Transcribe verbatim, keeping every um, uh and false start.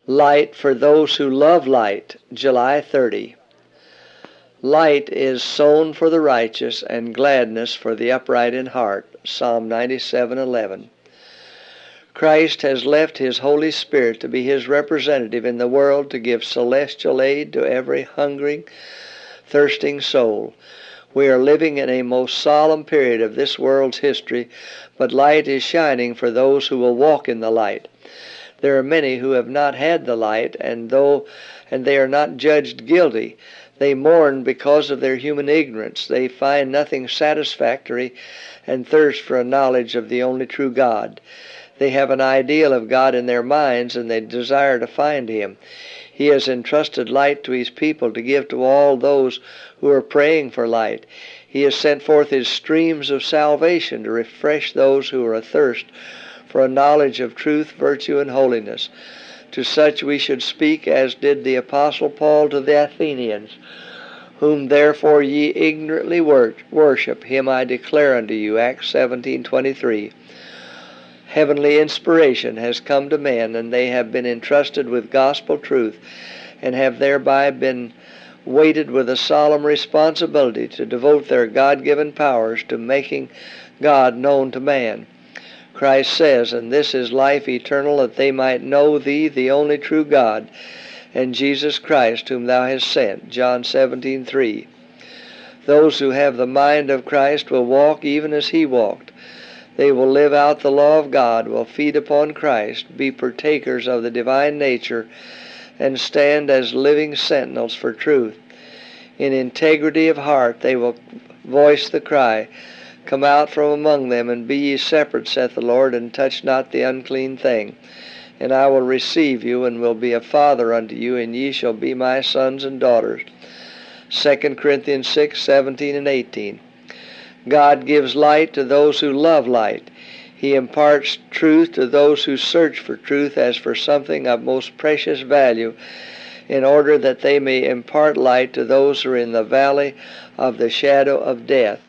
Light for those who love light, July thirtieth. Light is sown for the righteous, and gladness for the upright in heart, Psalm ninety-seven eleven. Christ has left His Holy Spirit to be His representative in the world to give celestial aid to every hungering, thirsting soul. We are living in a most solemn period of this world's history, but light is shining for those who will walk in the light. There are many who have not had the light, and though and they are not judged guilty, they mourn because of their human ignorance. They find nothing satisfactory and thirst for a knowledge of the only true God. They have an ideal of God in their minds, and they desire to find Him. He has entrusted light to His people to give to all those who are praying for light. He has sent forth His streams of salvation to refresh those who are athirst for a knowledge of truth, virtue, and holiness. To such we should speak as did the Apostle Paul to the Athenians. Whom therefore ye ignorantly worship, him I declare unto you, Acts seventeen twenty-three. Heavenly inspiration has come to men, and they have been entrusted with gospel truth, and have thereby been weighted with a solemn responsibility to devote their God-given powers to making God known to man. Christ says, "And this is life eternal, that they might know Thee, the only true God, and Jesus Christ, whom Thou hast sent." John seventeen three. Those who have the mind of Christ will walk even as He walked. They will live out the law of God, will feed upon Christ, be partakers of the divine nature, and stand as living sentinels for truth. In integrity of heart they will voice the cry, "Come out from among them, and be ye separate, saith the Lord, and touch not the unclean thing. And I will receive you, and will be a father unto you, and ye shall be my sons and daughters." Second Corinthians six seventeen and eighteen. God gives light to those who love light. He imparts truth to those who search for truth as for something of most precious value, in order that they may impart light to those who are in the valley of the shadow of death.